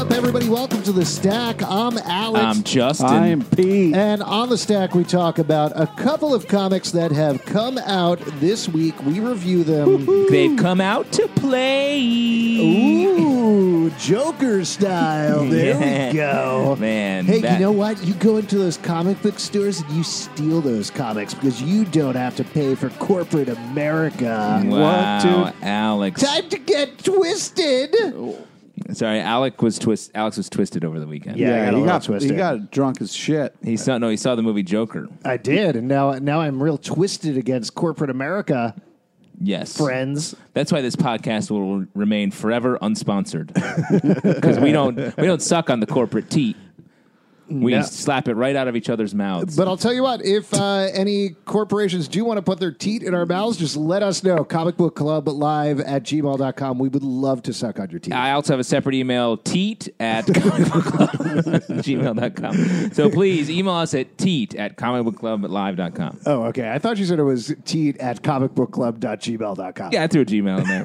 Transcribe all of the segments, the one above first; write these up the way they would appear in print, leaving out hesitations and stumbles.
up, everybody? Welcome to The Stack. I'm Alex. I'm Justin. I'm Pete. And on The Stack, we talk about a couple of comics that have come out this week. We review them. They've come out to play. Ooh, Joker style. There we go. Man. Hey, you know what? You go into those comic book stores and you steal those comics because you don't have to pay for corporate America. Wow, What, dude? Alex. Time to get twisted. Sorry, Alex was twisted over the weekend. Yeah, he got drunk as shit. He saw the movie Joker. I did, and now I'm real twisted against corporate America. Yes. Friends. That's why this podcast will remain forever unsponsored. Because we don't suck on the corporate teat. We slap it right out of each other's mouths. But I'll tell you what, if any corporations do want to put their teat in our mouths, just let us know. comicbookclublive@gmail.com. We would love to suck on your teeth. I also have a separate email, teat@comicbookclub@gmail.com. So please email us at teat@comicbookclublive.com. Oh, okay. I thought you said it was teat@comicbookclub.gmail.com. Yeah, I threw a Gmail in there.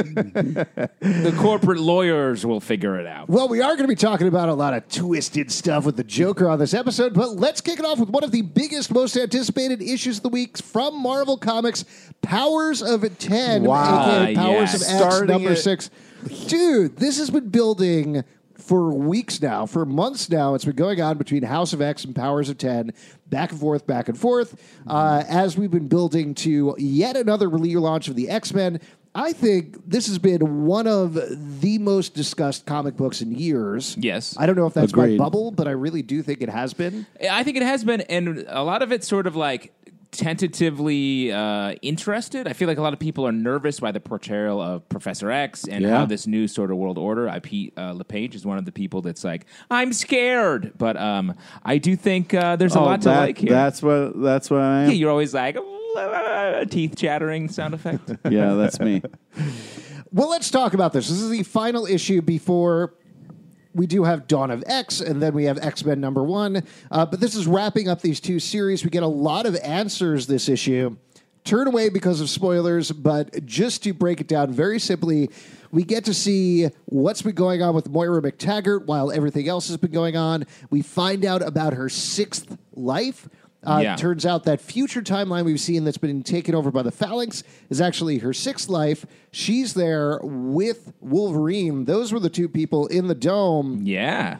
The corporate lawyers will figure it out. Well, we are going to be talking about a lot of twisted stuff with the Joker on this episode, but let's kick it off with one of the biggest, most anticipated issues of the week from Marvel Comics, Powers of 10, aka Powers of X, number 6. Dude, this has been building for weeks now, for months now. It's been going on between House of X and Powers of 10, back and forth, as we've been building to yet another relaunch of the X-Men. I think this has been one of the most discussed comic books in years. Yes. I don't know if that's Agreed. my bubble, but I really do think it has been. I think it has been, and a lot of it's sort of like tentatively interested. I feel like a lot of people are nervous by the portrayal of Professor X and how this new sort of world order. Pete LePage is one of the people that's like, I'm scared. But I do think there's a lot to like here. That's what I am. Yeah, you're always like, teeth chattering sound effect. Yeah, that's me. Well, let's talk about this. This is the final issue before we do have Dawn of X, and then we have X-Men number 1. But this is wrapping up these two series. We get a lot of answers this issue. Turn away because of spoilers, but just to break it down very simply, we get to see what's been going on with Moira McTaggart while everything else has been going on. We find out about her 6th life. Turns out that future timeline we've seen that's been taken over by the Phalanx is actually her 6th life. She's there with Wolverine. Those were the two people in the dome. Yeah.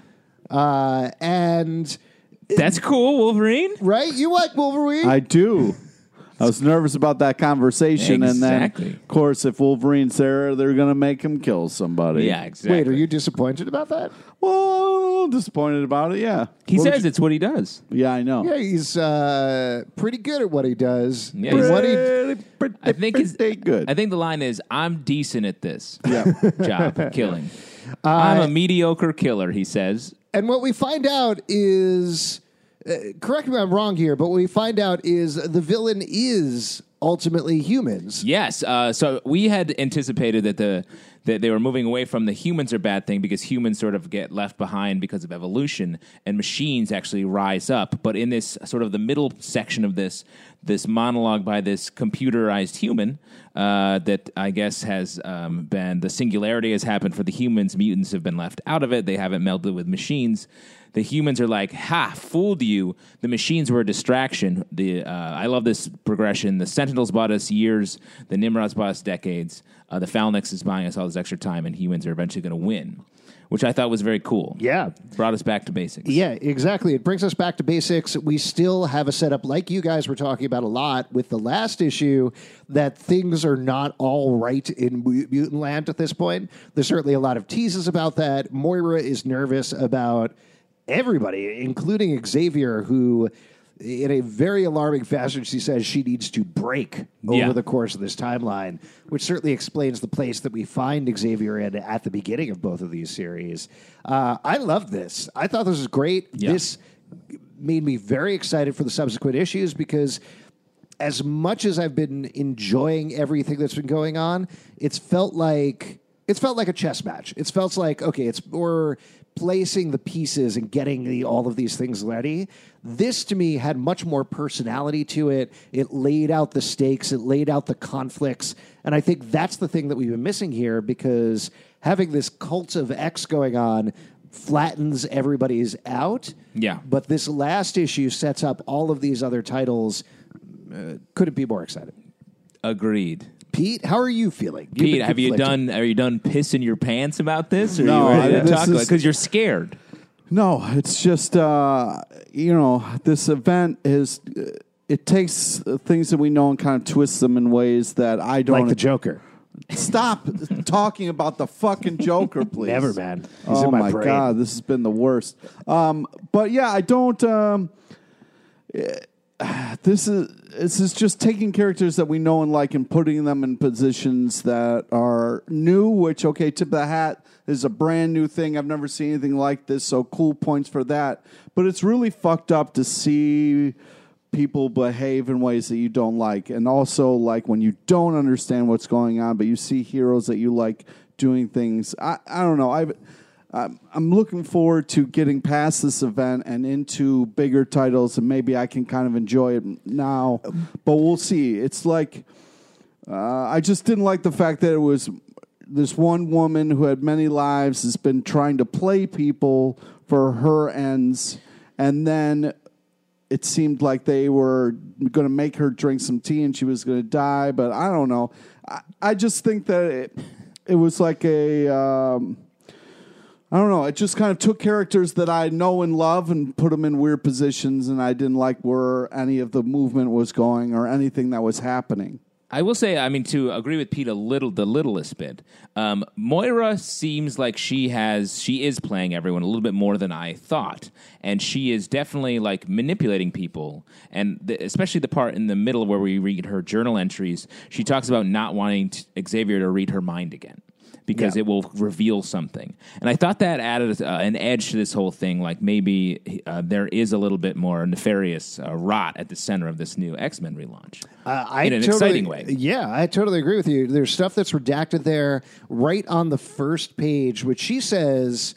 And... That's cool, Wolverine. Right? You like Wolverine? I do. I was nervous about that conversation, Exactly. and then, of course, if Wolverine's there, they're going to make him kill somebody. Yeah, exactly. Wait, are you disappointed about that? Well, disappointed about it, yeah. He says it's what he does. Yeah, I know. Yeah, he's pretty good at what he does. Yeah, But he's what I think good. I think the line is, I'm decent at this Yeah. job, killing. I'm a mediocre killer, he says. and what we find out is, correct me if I'm wrong here, but what we find out is the villain is ultimately humans. Yes. So we had anticipated that they were moving away from the humans are bad thing because humans sort of get left behind because of evolution and machines actually rise up. But in this sort of the middle section of this monologue by this computerized human that I guess has been, the singularity has happened for the humans. Mutants have been left out of it. They haven't melded with machines. The humans are like, ha, fooled you. The machines were a distraction. I love this progression. The Sentinels bought us years. The Nimrods bought us decades. The Phalanx is buying us all this extra time, and humans are eventually going to win, which I thought was very cool. Yeah. Brought us back to basics. Yeah, exactly. It brings us back to basics. We still have a setup, like you guys were talking about a lot with the last issue, that things are not all right in Mutant Land at this point. There's certainly a lot of teases about that. Moira is nervous about everybody, including Xavier, who, in a very alarming fashion, she says she needs to break over the course of this timeline, which certainly explains the place that we find Xavier in at the beginning of both of these series. I loved this. I thought this was great. Yeah. This made me very excited for the subsequent issues because as much as I've been enjoying everything that's been going on, it's felt like a chess match. It felt like, okay, we're placing the pieces and getting all of these things ready. This, to me, had much more personality to it. It laid out the stakes. It laid out the conflicts. And I think that's the thing that we've been missing here, because having this cult of X going on flattens everybody's out. Yeah. But this last issue sets up all of these other titles. Couldn't be more excited. Agreed. Pete, how are you feeling? You've Pete, been are you conflicted. done pissing your pants about this? Or No, are you ready to this talk is- because you're scared? No, it's just this event is. It takes things that we know and kind of twists them in ways that I don't. Like the Joker. Stop talking about the fucking Joker, please. Never, man. He's Oh in my my brain. God, this has been the worst. But yeah, I don't. This is just taking characters that we know and like and putting them in positions that are new. Which, okay, tip of the hat, is a brand new thing. I've never seen anything like this, so cool points for that. But it's really fucked up to see people behave in ways that you don't like, and also like when you don't understand what's going on, but you see heroes that you like doing things. I don't know. I'm looking forward to getting past this event and into bigger titles, and maybe I can kind of enjoy it now. But we'll see. It's like I just didn't like the fact that it was this one woman who had many lives has been trying to play people for her ends, and then it seemed like they were going to make her drink some tea and she was going to die. But I don't know. I just think that it was like a... I don't know. It just kind of took characters that I know and love and put them in weird positions, and I didn't like where any of the movement was going or anything that was happening. I will say, I mean, to agree with Pete the littlest bit, Moira seems like she is playing everyone a little bit more than I thought, and she is definitely like manipulating people, and especially the part in the middle where we read her journal entries. She talks about not wanting Xavier to read her mind again, because it will reveal something. And I thought that added an edge to this whole thing, like maybe there is a little bit more nefarious rot at the center of this new X-Men relaunch in an exciting way. Yeah, I totally agree with you. There's stuff that's redacted there right on the first page, which she says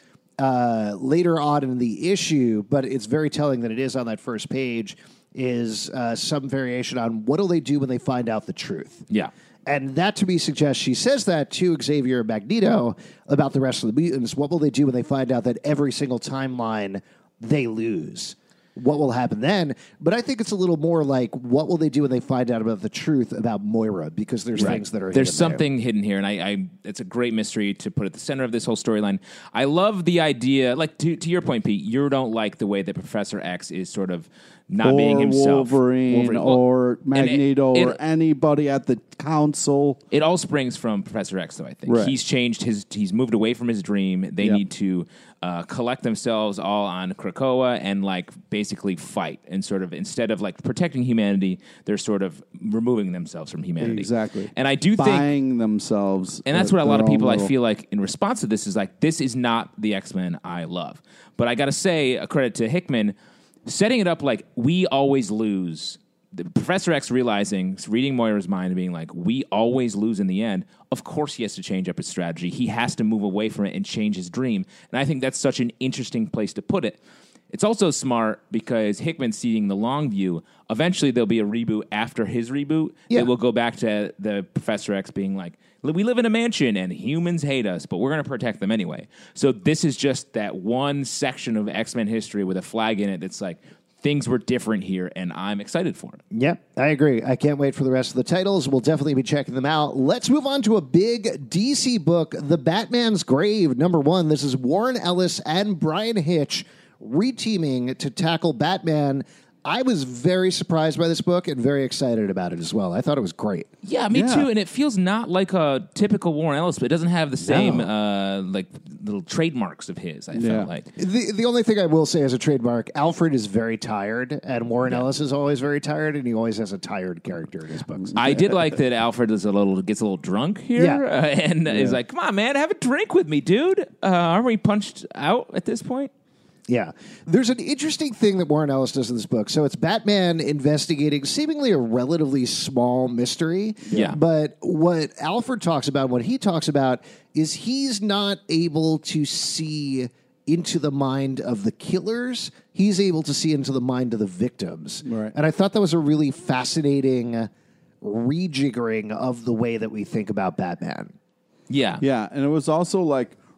later on in the issue, but it's very telling that it is on that first page, is some variation on what will they do when they find out the truth. Yeah. And that, to me, suggests she says that to Xavier and Magneto about the rest of the mutants. What will they do when they find out that every single timeline they lose? What will happen then? But I think it's a little more like, what will they do when they find out about the truth about Moira? Because there's things that are there's hidden something hidden here, and I it's a great mystery to put at the center of this whole storyline. I love the idea, like to your point, Pete. You don't like the way that Professor X is sort of not being himself. Wolverine Well, or Magneto and or anybody at the council. It all springs from Professor X, though, I think. Right. He's changed he's moved away from his dream. They Yep. need to collect themselves all on Krakoa and, like, basically fight. And sort of, instead of, like, protecting humanity, they're sort of removing themselves from humanity. Exactly. And I do think... Buying themselves. And that's at what a lot of their own people, I little- feel like, in response to this is like, this is not the X-Men I love. But I got to say, a credit to Hickman, setting it up like we always lose. The Professor X reading Moira's mind and being like, we always lose in the end. Of course he has to change up his strategy. He has to move away from it and change his dream. And I think that's such an interesting place to put it. It's also smart because Hickman's seeing the long view. Eventually there'll be a reboot after his reboot. Yeah. That will go back to the Professor X being like, we live in a mansion and humans hate us, but we're going to protect them anyway. So this is just that one section of X-Men history with a flag in it that's like, things were different here, and I'm excited for it. Yeah, I agree. I can't wait for the rest of the titles. We'll definitely be checking them out. Let's move on to a big DC book, The Batman's Grave, #1. This is Warren Ellis and Brian Hitch reteaming to tackle Batman. I was very surprised by this book and very excited about it as well. I thought it was great. Yeah, me too. And it feels not like a typical Warren Ellis, but it doesn't have the same like little trademarks of his. I felt like The only thing I will say as a trademark, Alfred is very tired, and Warren Ellis is always very tired, and he always has a tired character in his books. I did like that Alfred gets a little drunk here, Yeah. and is like, "Come on, man, have a drink with me, dude. Aren't we punched out at this point?" Yeah. There's an interesting thing that Warren Ellis does in this book. So it's Batman investigating seemingly a relatively small mystery. Yeah. But what Alfred talks about, what he talks about, is he's not able to see into the mind of the killers. He's able to see into the mind of the victims. Right. And I thought that was a really fascinating rejiggering of the way that we think about Batman. Yeah, Yeah, and it was also like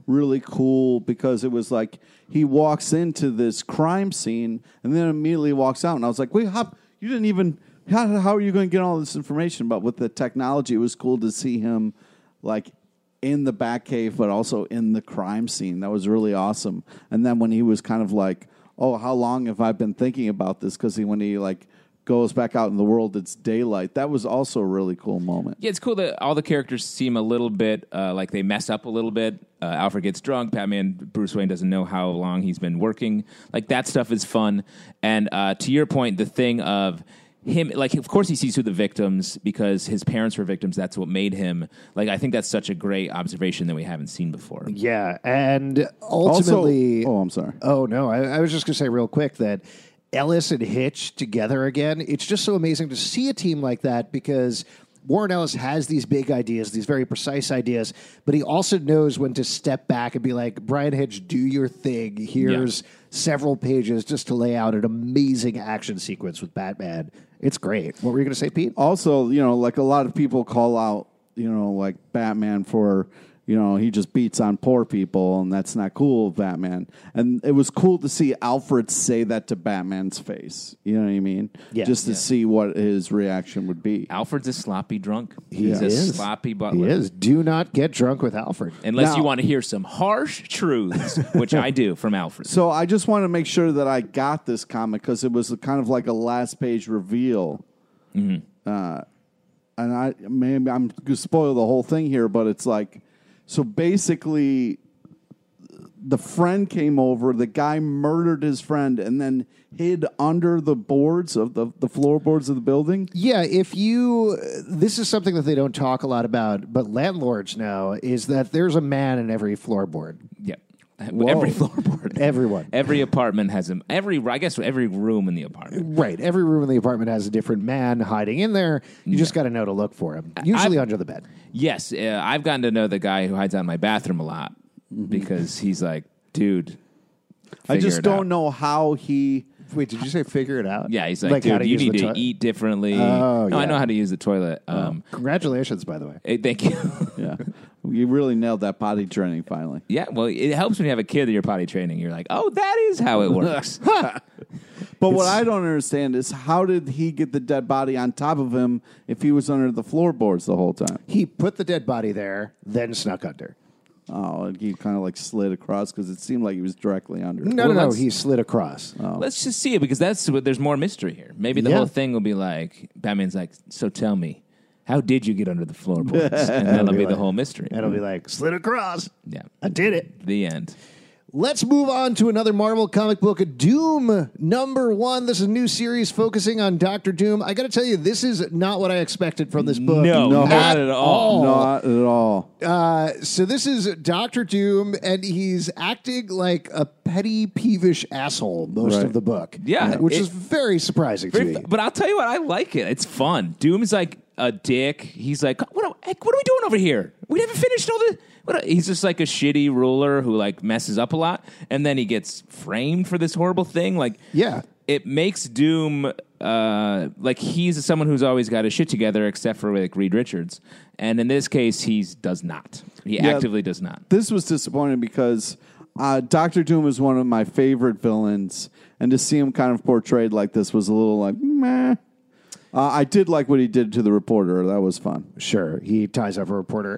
really cool because it was like he walks into this crime scene and then immediately walks out. And I was like, wait, you didn't even, how are you going to get all this information? But with the technology, it was cool to see him like in the Batcave, but also in the crime scene. That was really awesome. And then when he was kind of like, oh, how long have I been thinking about this? Because when he like goes back out in the world, it's daylight. That was also a really cool moment. Yeah, it's cool that all the characters seem a little bit like they mess up a little bit. Alfred gets drunk. Bruce Wayne doesn't know how long he's been working. Like, that stuff is fun. And to your point, the thing of him, like, of course he sees through the victims because his parents were victims. That's what made him. Like, I think that's such a great observation that we haven't seen before. Yeah, and ultimately... Also, I'm sorry. Oh, no, I was just going to say real quick that Ellis and Hitch together again, it's just so amazing to see a team like that because Warren Ellis has these big ideas, these very precise ideas, but he also knows when to step back and be like, Brian Hitch, do your thing. Here's several pages just to lay out an amazing action sequence with Batman. It's great. What were you going to say, Pete? Also, like a lot of people call out, like Batman for... he just beats on poor people, and that's not cool, Batman. And it was cool to see Alfred say that to Batman's face. You know what I mean? Yeah. Just to see what his reaction would be. Alfred's a sloppy drunk. He He's is. a sloppy butler. He is. Do not get drunk with Alfred. Unless Now- you want to hear some harsh truths, which I do from Alfred. So I just want to make sure that I got this comic because it was kind of like a last page reveal. Mm-hmm. And maybe I'm going to spoil the whole thing here, but it's like, so basically, the friend came over, the guy murdered his friend, and then hid under the boards of the floorboards of the building. Yeah, this is something that they don't talk a lot about, but landlords know, is that there's a man in every floorboard. Yeah. Whoa. Every floorboard. Everyone. Every apartment has him. Every room in the apartment. Right. Every room in the apartment has a different man hiding in there. You just got to know to look for him, usually under the bed. Yes. I've gotten to know the guy who hides out in my bathroom a lot because he's like, dude, I just don't out. know how he... Wait, did you say figure it out? Yeah, he's like, how dude, to you use need the to toilet? eat differently. Oh, no, I yeah. know how to use the toilet. Congratulations, by the way. Hey, thank you. Yeah. You really nailed that potty training finally. Yeah, well, it helps when you have a kid that you're potty training. You're like, oh, that is how it works. But what I don't understand is how did he get the dead body on top of him if he was under the floorboards the whole time? He put the dead body there, then snuck under. Oh, and he kind of like slid across because it seemed like he was directly under. No, Well, no, let's- he slid across. Let's just see it because there's more mystery here. Maybe the Yeah. whole thing will be like, Batman's like, so tell me, how did you get under the floorboards? And that'll be the like- whole mystery. It'll be like, slid across. Yeah. I did it. The end. Let's move on to another Marvel comic book, Doom #1. This is a new series focusing on Doctor Doom. I got to tell you, this is not what I expected from this book. No, not at all. Not at all. So this is Doctor Doom, and he's acting like a petty, peevish asshole most Right. of the book. Yeah, which it- is very surprising to me. But I'll tell you what, I like it. It's fun. Doom's like a dick. He's like, what are we doing over here? We haven't finished all the... He's just like a shitty ruler who like messes up a lot, and then he gets framed for this horrible thing. Like, Yeah. it makes Doom like he's someone who's always got his shit together, except for like Reed Richards, and in this case, he does not. He Yeah. actively does not. This was disappointing because Doctor Doom is one of my favorite villains, and to see him kind of portrayed like this was a little like, meh. I did like what he did to the reporter. That was fun. Sure, he ties up a reporter.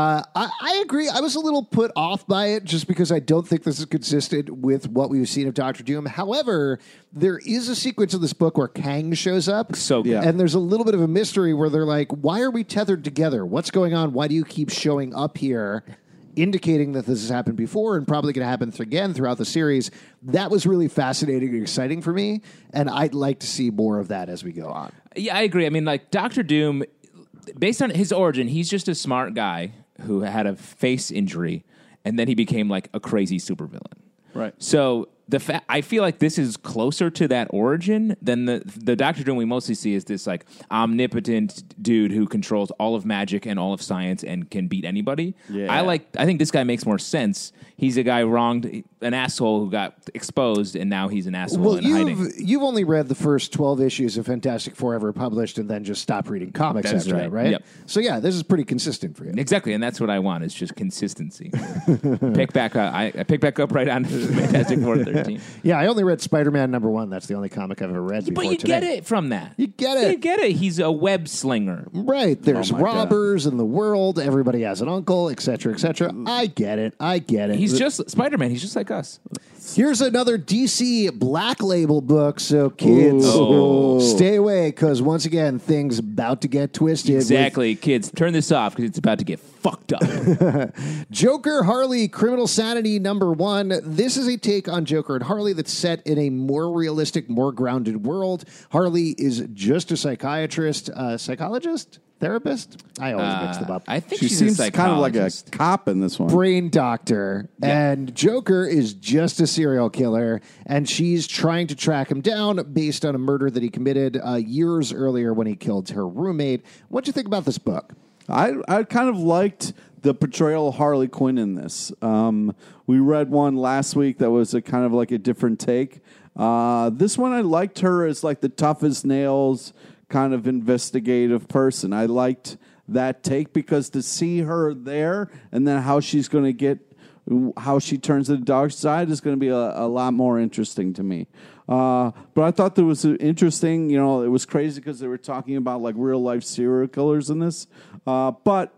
I agree. I was a little put off by it just because I don't think this is consistent with what we've seen of Doctor Doom. However, there is a sequence in this book where Kang shows up. So good. Yeah. And there's a little bit of a mystery where they're like, why are we tethered together? What's going on? Why do you keep showing up here? Indicating that this has happened before and probably going to happen again throughout the series. That was really fascinating and exciting for me, and I'd like to see more of that as we go on. Yeah, I agree. I mean, like Doctor Doom, based on his origin, he's just a smart guy who had a face injury, and then he became like a crazy supervillain. Right. So I feel like this is closer to that origin than the Doctor Doom we mostly see is this like omnipotent dude who controls all of magic and all of science and can beat anybody. Yeah. I think this guy makes more sense. He's a guy wronged, an asshole who got exposed, and now he's an asshole Well, in hiding. you've only read the first 12 issues of Fantastic Four ever published and then just stopped reading comics That's after right. that, right? Yep. So, yeah, this is pretty consistent for you. Exactly, and that's what I want. It's just consistency. Pick back up. I pick back up right on Fantastic Four 13. Yeah, I only read Spider-Man #1. That's the only comic I've ever read before But you today. get it from that. You get it. You get it. He's a web slinger. Right. There's Oh my God. robbers in the world. Everybody has an uncle, et cetera, et cetera. I get it. He's just Spider-Man. He's just like us. Here's another DC Black Label book. So, kids, Ooh. stay away because, once again, things about to get twisted. with Exactly. Kids, turn this off because it's about to get fucked up. Joker Harley Criminal Sanity #1. This is a take on Joker and Harley that's set in a more realistic, more grounded world. Harley is just a psychiatrist, psychologist, therapist. I always mix them up. I think She she's seems a kind of like a psychologist. cop in this one. Brain doctor, and Joker is just a serial killer, and she's trying to track him down based on a murder that he committed years earlier when he killed her roommate. What do you think about this book? I kind of liked the portrayal of Harley Quinn in this. We read one last week that was a kind of like a different take. This one, I liked her as like the tough as nails kind of investigative person. I liked that take because to see her there and then how she's going to get, how she turns to the dark side is going to be a lot more interesting to me. But I thought that was interesting. You know, it was crazy because they were talking about like real life serial killers in this. But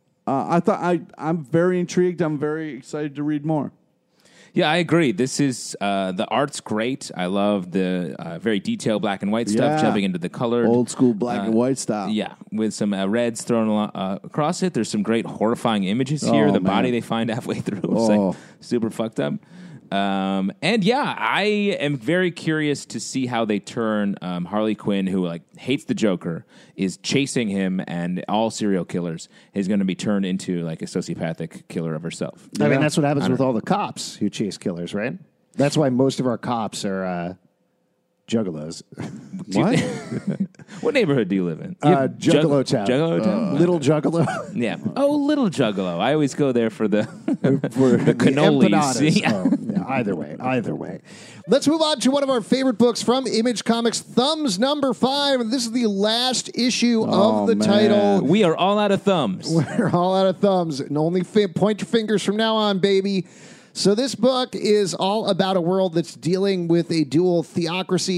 I thought I'm very intrigued. I'm very excited to read more. Yeah, I agree. This is the art's great. I love the very detailed black and white stuff, Yeah. jumping into the colored Old school black and white style. Yeah, with some reds thrown across it. There's some great horrifying images here. Oh, The man. body they find halfway through is Oh. like super fucked up. And yeah, I am very curious to see how they turn Harley Quinn, who like hates the Joker, is chasing him, and all serial killers is going to be turned into like a sociopathic killer of herself. I mean, that's what happens with all the cops who chase killers, right? That's why most of our cops are juggalos. What? What neighborhood do you live in? You have Juggalo Town. Juggalo Town? Little Juggalo. Yeah. Oh, Little Juggalo. I always go there for the For the cannolis. empanadas. Yeah. Oh, yeah, either way. Let's move on to one of our favorite books from Image Comics, Thumbs #5. This is the last issue of the man. title. We are all out of thumbs. We're all out of thumbs, and only point your fingers from now on, baby. So this book is all about a world that's dealing with a dual theocracy,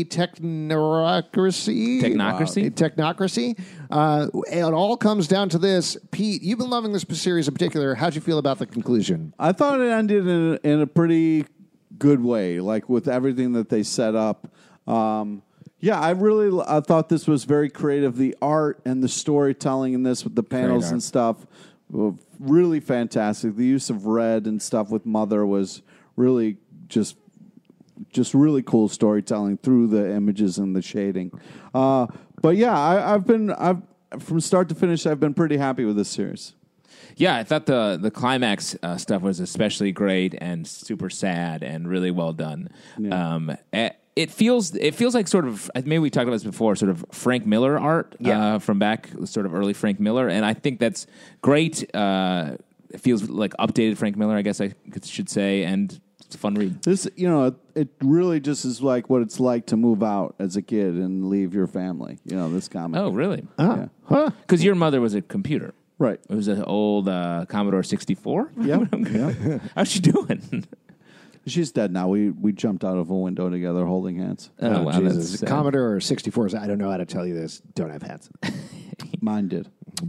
technocracy. Technocracy? It all comes down to this. Pete, you've been loving this series in particular. How'd you feel about the conclusion? I thought it ended in a pretty good way, like with everything that they set up. Yeah, I thought this was very creative. The art and the storytelling in this with the panels and stuff, were really fantastic. The use of red and stuff with Mother was really just really cool storytelling through the images and the shading. But yeah, I've from start to finish, I've been pretty happy with this series. Yeah, I thought the climax stuff was especially great and super sad and really well done. Yeah. It feels like sort of, maybe we talked about this before, sort of Frank Miller art from back, sort of early Frank Miller, and I think that's great. It feels like updated Frank Miller, I guess I should say, and it's a fun read. This, it really just is like what it's like to move out as a kid and leave your family. This comic. Oh, really? Yeah. Because your mother was a computer. Right. It was an old Commodore 64. Yep. How's she doing? She's dead now. We jumped out of a window together holding hands. Oh, wow, Jesus. that's sad. Commodore 64s, I don't know how to tell you this, don't have hats. Mine did.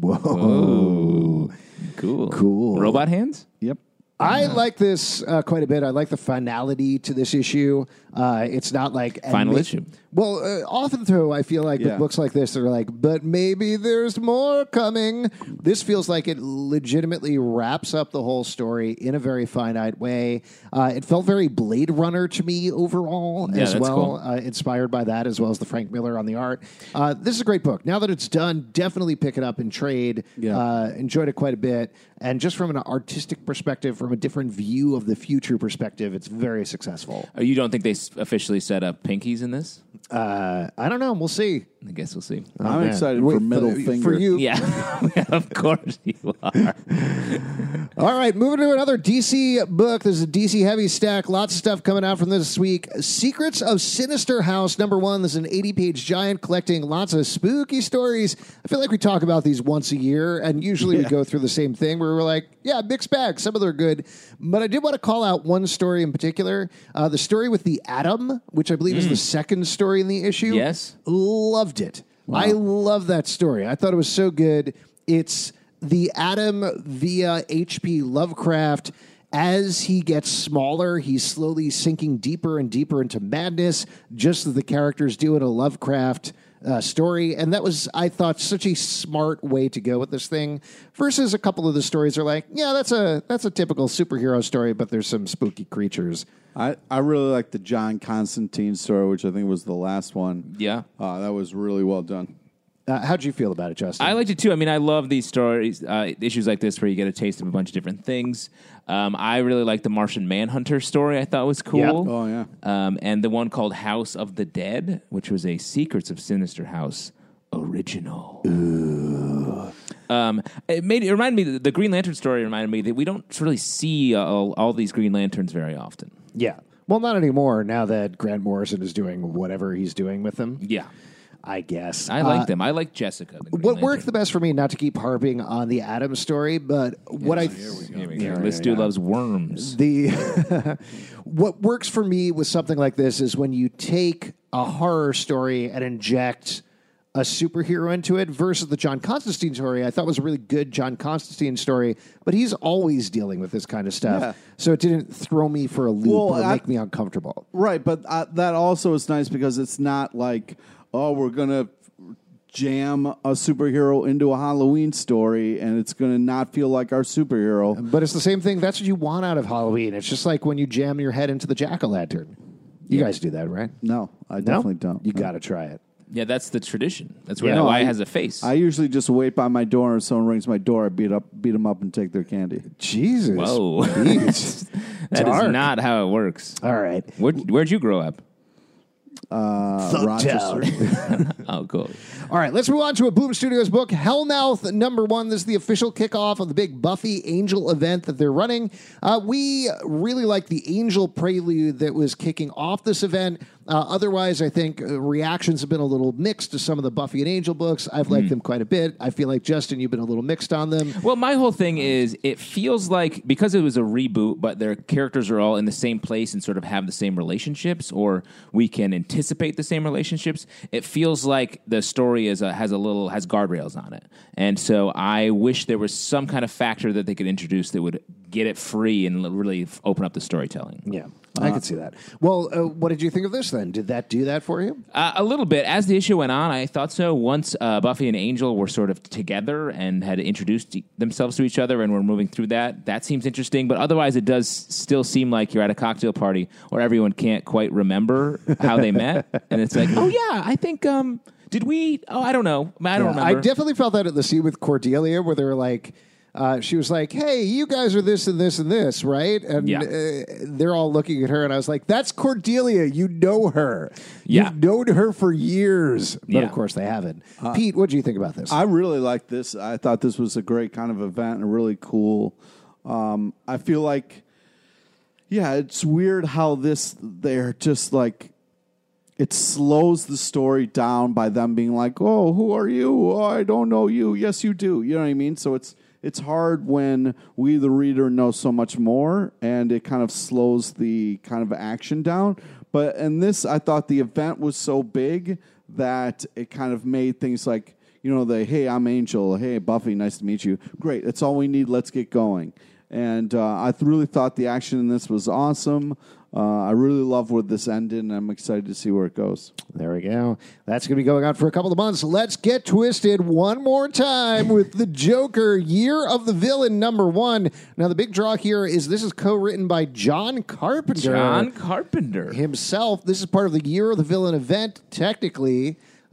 Whoa. Cool. Robot hands? Yep. I like this quite a bit. I like the finality to this issue. It's not like... Final issue. Well, often, though, I feel like with books like this, they're like, but maybe there's more coming. This feels like it legitimately wraps up the whole story in a very finite way. It felt very Blade Runner to me overall as that's well, cool. inspired by that, as well as the Frank Miller on the art. This is a great book. Now that it's done, definitely pick it up and trade. Yeah. Enjoyed it quite a bit. And just from an artistic perspective, from a different view of the future perspective, it's very successful. Oh, you don't think they officially set up pinkies in this? I don't know. We'll see. I guess we'll see. I'm man. excited Wait, for middle for finger. you. Yeah, of course you are. All right, moving to another DC book. There's a DC heavy stack. Lots of stuff coming out from this week. Secrets of Sinister House, #1. This is an 80-page giant collecting lots of spooky stories. I feel like we talk about these once a year, and usually we go through the same thing where we're like, yeah, mixed bag. Some of them are good. But I did want to call out one story in particular. The story with the Atom, which I believe is the second story in the issue. Yes. Loved it. Wow. I love that story. I thought it was so good. It's the Atom via H.P. Lovecraft. As he gets smaller, he's slowly sinking deeper and deeper into madness, just as the characters do in a Lovecraft story. And that was, I thought, such a smart way to go with this thing. Versus a couple of the stories are like, yeah, that's a typical superhero story, but there's some spooky creatures. I really like the John Constantine story, which I think was the last one. Yeah. That was really well done. How'd you feel about it, Justin? I liked it too. I mean, I love these stories, issues like this where you get a taste of a bunch of different things. I really liked the Martian Manhunter story. I thought was cool. Yep. Oh, yeah. And the one called House of the Dead, which was a Secrets of Sinister House original. It reminded me, the Green Lantern story reminded me that we don't really see all these Green Lanterns very often. Yeah. Well, not anymore now that Grant Morrison is doing whatever he's doing with them. Yeah. I guess. I like them. I like Jessica. The Green What Lantern. worked the best for me, not to keep harping on the Atom story, but what I... Here we go. This dude loves worms. The what works for me with something like this is when you take a horror story and inject a superhero into it versus the John Constantine story. I thought was a really good John Constantine story, but he's always dealing with this kind of stuff. Yeah. So it didn't throw me for a loop or make me uncomfortable. Right, but that also is nice because it's not like, oh, we're going to jam a superhero into a Halloween story and it's going to not feel like our superhero. But it's the same thing. That's what you want out of Halloween. It's just like when you jam your head into the jack-o'-lantern. You guys do that, right? No, I definitely don't. You got to try it. Yeah, that's the tradition. That's Yeah. why it has a face. I usually just wait by my door and if someone rings my door, I beat them up and take their candy. Jesus. Whoa. Jeez. That Dark. is not how it works. All right. Where'd you grow up? Rochester. Oh, cool. All right, let's move on to a Boom Studios book, Hellmouth #1. This is the official kickoff of the big Buffy Angel event that they're running. We really like the Angel prelude that was kicking off this event. Otherwise, I think reactions have been a little mixed to some of the Buffy and Angel books. I've liked them quite a bit. I feel like, Justin, you've been a little mixed on them. Well, my whole thing is it feels like because it was a reboot, but their characters are all in the same place and sort of have the same relationships, or we can anticipate the same relationships. It feels like the story has guardrails on it, and so I wish there was some kind of factor that they could introduce that would get it free and really open up the storytelling. Yeah, I could see that. Well, what did you think of this then? Did that do that for you? A little bit. As the issue went on, I thought so. Once Buffy and Angel were sort of together and had introduced themselves to each other and were moving through that seems interesting. But otherwise, it does still seem like you're at a cocktail party where everyone can't quite remember how they met. And it's like, oh, yeah, I think... did we... Oh, I don't know. I don't remember. I definitely felt that at the scene with Cordelia where they were like... she was like, hey, you guys are this and this and this, right? And they're all looking at her, and I was like, that's Cordelia. You know her. Yeah. You've known her for years. But, Yeah. of course, they haven't. Pete, what do you think about this? I really like this. I thought this was a great kind of event and really cool. I feel like, yeah, it's weird how they're just like, it slows the story down by them being like, oh, who are you? Oh, I don't know you. Yes, you do. You know what I mean? So it's hard when we, the reader, know so much more, and it kind of slows the kind of action down. But in this, I thought the event was so big that it kind of made things like, hey, I'm Angel. Hey, Buffy, nice to meet you. Great. That's all we need. Let's get going. And I really thought the action in this was awesome. I really love where this ended, and I'm excited to see where it goes. There we go. That's going to be going on for a couple of months. Let's get twisted one more time with The Joker, Year of the Villain #1. Now, the big draw here is this is co-written by John Carpenter. John Carpenter. Himself. This is part of the Year of the Villain event, technically.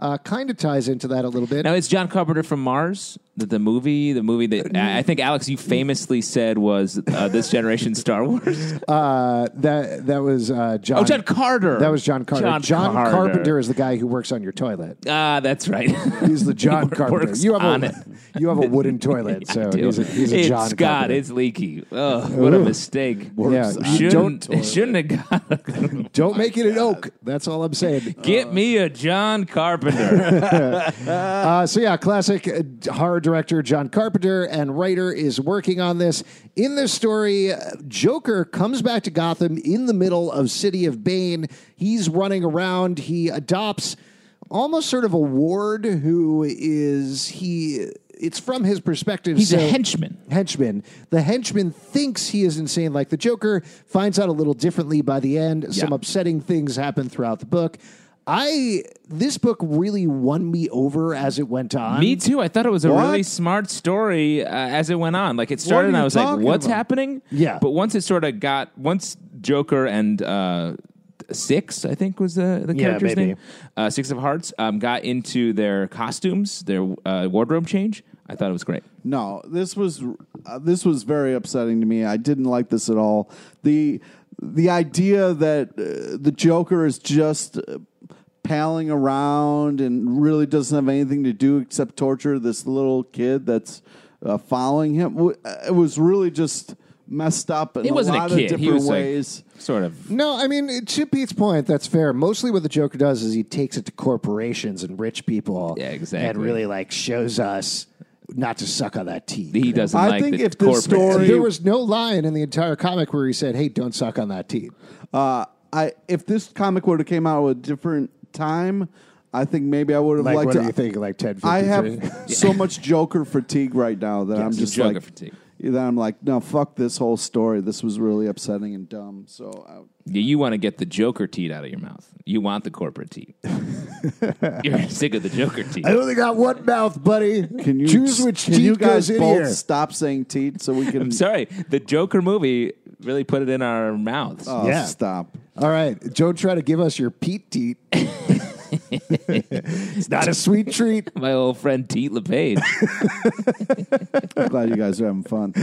kind of ties into that a little bit. Now, it's John Carpenter from Mars, the movie that I think, Alex, you famously said was this generation Star Wars. That was John. Oh, John Carter. That was John Carter. John Carter. Carpenter is the guy who works on your toilet. That's right. He's the John Carpenter. Works You on have it. you have a wooden toilet, so he's a it's John Scott. Carpenter. It's leaky. Oh, what a mistake. Yeah, Shouldn't have got. Don't make it an oak. That's all I'm saying. Get me a John Carpenter. So yeah, classic horror director John Carpenter and writer is working on this. In this story, Joker comes back to Gotham in the middle of City of Bane. He's running around. He adopts almost sort of a ward who is it's from his perspective. He's a henchman. The henchman thinks he is insane like the Joker, finds out a little differently by the end. Some upsetting things happen throughout the book. This book really won me over as it went on. Me too. I thought it was a What? really smart story as it went on. Like it started, and are I you was like, talking "What's about? happening?" Yeah. But once it sort of once Joker and Six, I think was the character's maybe. name, Six of Hearts, got into their costumes, their wardrobe change. I thought it was great. No, this was very upsetting to me. I didn't like this at all. The idea that the Joker is just palling around and really doesn't have anything to do except torture this little kid that's following him. It was really just messed up in He wasn't a lot kid. of He different was, like, ways. Sort of. No, I mean, to Pete's point, that's fair. Mostly what the Joker does is he takes it to corporations and rich people. Yeah, exactly. And really, shows us not to suck on that teeth. He doesn't I like think the if this corporate. story- There was no line in the entire comic where he said, hey, don't suck on that teeth. If this comic would have came out at a different time, I think maybe I would have liked What it. do you think, 1053? I have so much Joker fatigue right now that I'm just Joker like, fatigue. that I'm like, no, fuck this whole story. This was really upsetting and dumb. So Yeah, you want to get the Joker teeth out of your mouth. You want the corporate teeth. You're sick of the Joker teeth. I only got one mouth, buddy. can you choose which can teeth you guys goes in both here? stop saying teeth so we can? I'm sorry. The Joker movie really put it in our mouths. Oh, Yeah. stop. All right, don't try to give us your Pete teeth. It's not a sweet treat. My old friend Teet LePage. I'm glad you guys are having fun.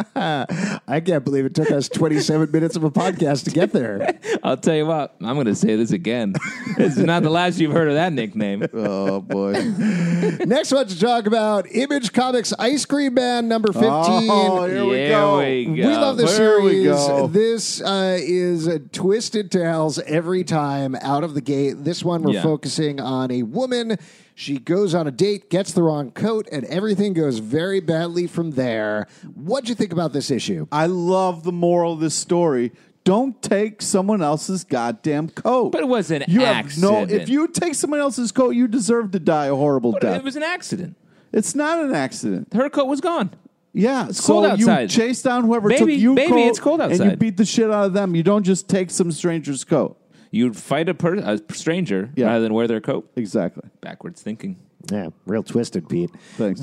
I can't believe it took us 27 minutes of a podcast to get there. I'll tell you what, I'm going to say this again. This is not the last you've heard of that nickname. Oh boy. Next one to talk about Image Comics Ice Cream Man number 15. Oh, here we go. we go. We love this There we series. go. This is twisted tales every time out of the gate. This one we're Yeah. focusing on a woman. She goes on a date, gets the wrong coat, and everything goes very badly from there. What'd you think about this issue? I love the moral of this story. Don't take someone else's goddamn coat. But it was an you accident. If you take someone else's coat, you deserve to die a horrible But death. it was an accident. It's not an accident. Her coat was gone. Yeah, It's so cold outside. you chase down whoever took Baby, you baby, coat, it's cold and you outside. beat the shit out of them. You don't just take some stranger's coat. You'd fight a stranger Yeah. rather than wear their coat. Exactly. Backwards thinking. Yeah, real twisted, Pete. Thanks.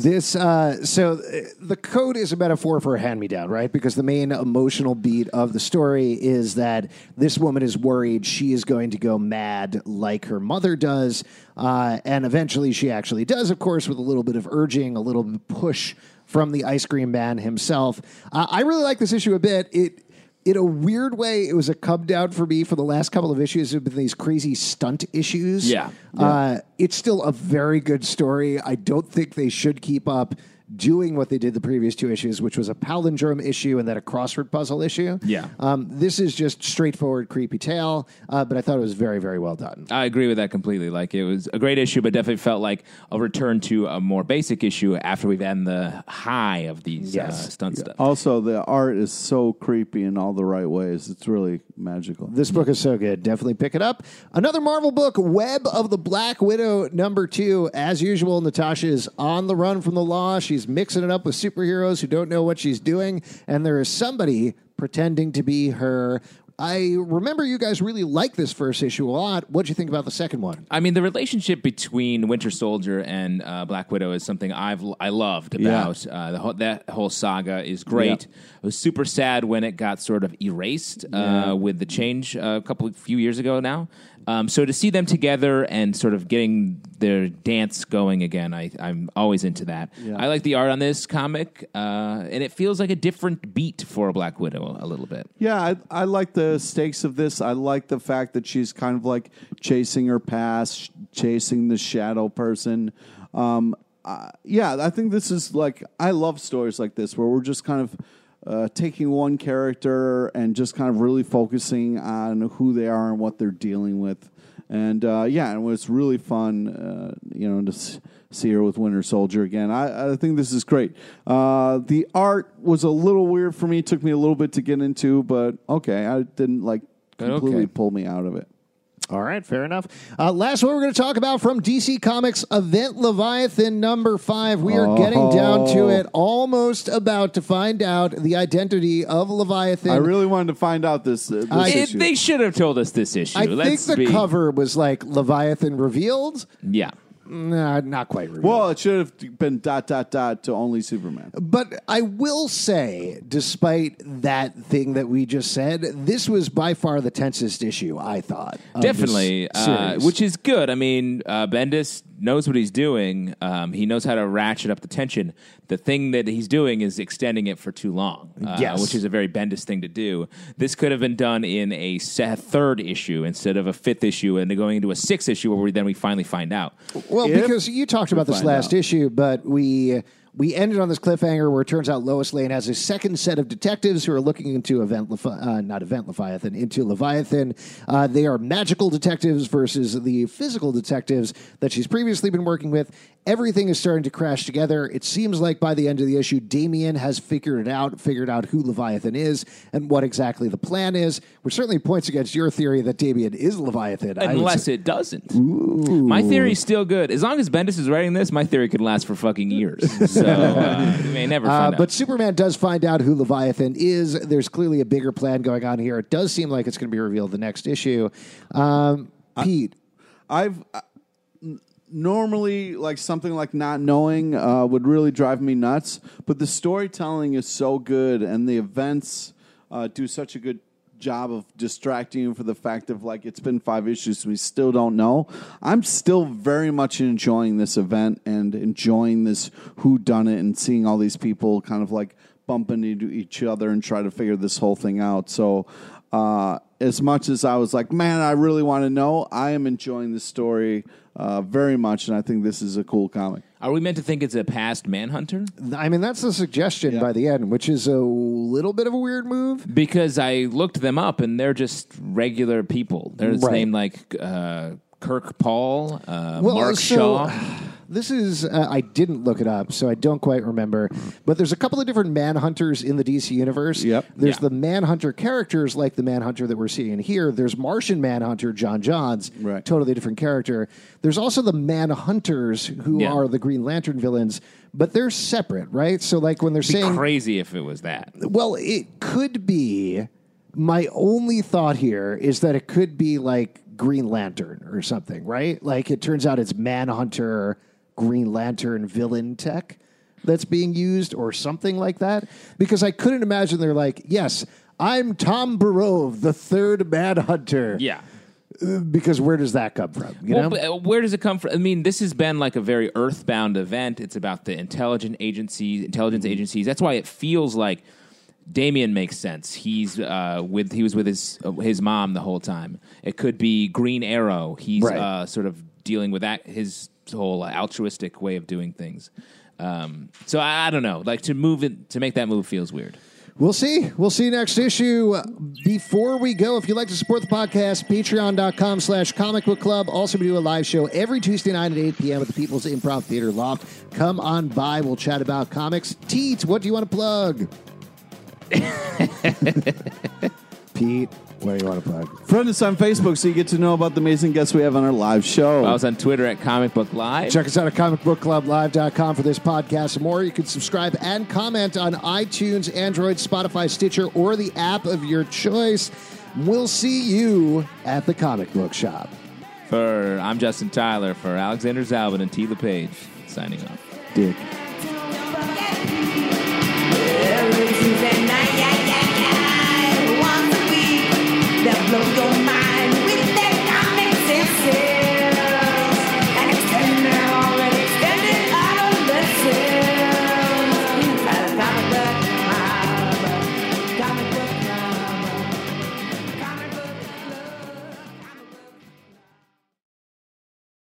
The code is a metaphor for a hand-me-down, right? Because the main emotional beat of the story is that this woman is worried she is going to go mad like her mother does, and eventually she actually does, of course, with a little bit of urging, a little push from the ice cream man himself. I really like this issue a bit. In a weird way, it was a come down for me for the last couple of issues. Have been these crazy stunt issues. Yeah. It's still a very good story. I don't think they should keep up doing what they did the previous two issues, which was a palindrome issue and then a crossword puzzle issue. Yeah. This is just straightforward, creepy tale, but I thought it was very, very well done. I agree with that completely. Like, it was a great issue, but definitely felt like a return to a more basic issue after we've had the high of these stunt stuff. Also, the art is so creepy in all the right ways. It's really magical. This book is so good. Definitely pick it up. Another Marvel book, Web of the Black Widow, number 2. As usual, Natasha is on the run from the law. She's mixing it up with superheroes who don't know what she's doing, and there is somebody pretending to be her. I remember you guys really liked this first issue a lot. What'd you think about the second one? I mean, the relationship between Winter Soldier and Black Widow is something I loved about. That whole saga is great. Yeah. I was super sad when it got sort of erased with the change few years ago now. So to see them together and sort of getting their dance going again, I'm always into that. Yeah. I like the art on this comic, and it feels like a different beat for Black Widow a little bit. Yeah, I like the stakes of this. I like the fact that she's kind of like chasing her past, chasing the shadow person. Yeah, I think this is like, I love stories like this where we're just kind of taking one character and just kind of really focusing on who they are and what they're dealing with. And yeah, it was really fun, to see her with Winter Soldier again. I think this is great. The art was a little weird for me. It took me a little bit to get into, but okay, I didn't completely pull me out of it. All right, fair enough. Last one we're going to talk about from DC Comics, Event Leviathan #5. We are getting down to it, almost about to find out the identity of Leviathan. I really wanted to find out this issue. They should have told us this issue. I think the cover was like Leviathan revealed. Yeah. Nah, not quite revealed. Well, it should have been ... to only Superman. But I will say, despite that thing that we just said, this was by far the tensest issue, I thought. Definitely, series. which is good. I mean, Bendis knows what he's doing. He knows how to ratchet up the tension. The thing that he's doing is extending it for too long, Yes. which is a very Bendis thing to do. This could have been done in a third issue instead of a fifth issue and going into a sixth issue where we finally find out. Well, because you talked about this find last out. issue, but we ended on this cliffhanger where it turns out Lois Lane has a second set of detectives who are looking into into Leviathan. They are magical detectives versus the physical detectives that she's previously been working with. Everything is starting to crash together. It seems like by the end of the issue, Damian has figured out who Leviathan is and what exactly the plan is, which certainly points against your theory that Damian is Leviathan. Unless it doesn't. My theory's still good. As long as Bendis is writing this, my theory could last for fucking years. So we may never find out. But Superman does find out who Leviathan is. There's clearly a bigger plan going on here. It does seem like it's going to be revealed the next issue. Pete. Normally, like something like not knowing would really drive me nuts, but the storytelling is so good, and the events do such a good job of distracting you for the fact of like it's been 5 issues, we still don't know. I'm still very much enjoying this event and enjoying this whodunit and seeing all these people kind of like bumping into each other and try to figure this whole thing out. So as much as I was like, man, I really want to know, I am enjoying this story very much, and I think this is a cool comic. Are we meant to think it's a past Manhunter? I mean, that's the suggestion by the end, which is a little bit of a weird move. Because I looked them up, and they're just regular people. They're named like Kirk Paul, Mark Shaw. This is, I didn't look it up, so I don't quite remember. But there's a couple of different Manhunters in the DC universe. Yep. There's the Manhunter characters, like the Manhunter that we're seeing here. There's Martian Manhunter, John Johns, totally different character. There's also the Manhunters, who are the Green Lantern villains, but they're separate, right? So, like, when they're saying... crazy if it was that. Well, it could be... My only thought here is that it could be, like, Green Lantern or something, right? Like, it turns out it's Manhunter... Green Lantern villain tech that's being used or something like that. Because I couldn't imagine they're like, yes, I'm Tom Barove, the third Manhunter. Yeah. Because where does that come from? You know? But where does it come from? I mean, this has been like a very earthbound event. It's about the intelligence agencies. That's why it feels like Damian makes sense. He was with his mom the whole time. It could be Green Arrow. He's sort of dealing with that, his whole altruistic way of doing things. So I don't know. Like to make that move feels weird. We'll see. We'll see next issue. Before we go, if you'd like to support the podcast, patreon.com/Comic Book Club. Also, we do a live show every Tuesday night at 8 p.m. at the People's Improv Theater Loft. Come on by. We'll chat about comics. Teets, what do you want to plug? Pete, what do you want to plug? Friend us on Facebook so you get to know about the amazing guests we have on our live show. I was on Twitter at Comic Book Live. Check us out at comicbookclublive.com for this podcast and more. You can subscribe and comment on iTunes, Android, Spotify, Stitcher, or the app of your choice. We'll see you at the comic book shop. I'm Justin Tyler for Alexander Zalvin and T. LePage signing off. Dick. That blows your mind.